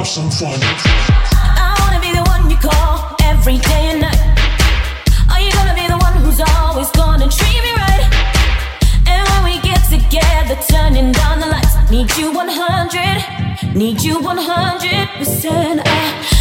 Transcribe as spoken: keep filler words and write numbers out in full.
have some fun. I wanna be the one you call every day and night. Are you gonna be the one who's always gonna treat me right? And when we get together, turning down the lights, need you one hundred, need you one hundred percent. I